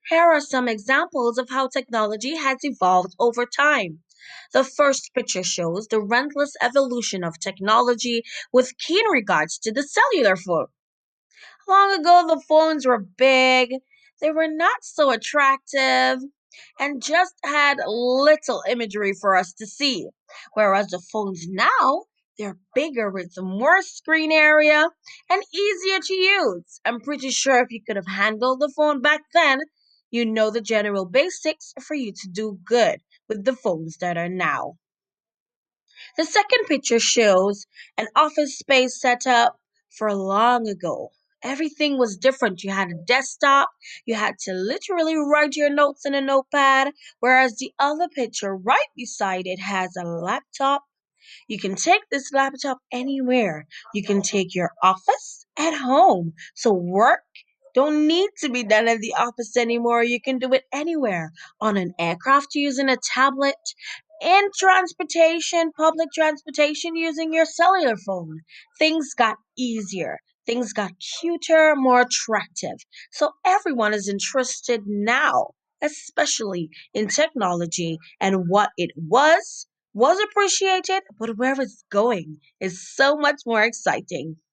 Here are some examples of how technology has evolved over time. The first picture shows the relentless evolution of technology with keen regards to the cellular phone. Long ago, the phones were big, they were not so attractive, and just had little imagery for us to see. Whereas the phones now, they're bigger with more screen area and easier to use. I'm pretty sure if you could have handled the phone back then, you know the general basics for you to do good with the phones that are now. The second picture shows an office space set up for long ago. Everything was different. You had a desktop, you had to literally write your notes in a notepad, whereas the other picture right beside it has a laptop. You can take this laptop anywhere. You can take your office at home. So work don't need to be done at the office anymore. You can do it anywhere on an aircraft using a tablet, in transportation, public transportation using your cellular phone. Things got easier. Things got cuter, more attractive. So everyone is interested now, especially in technology, and what it was appreciated, but where it's going is so much more exciting.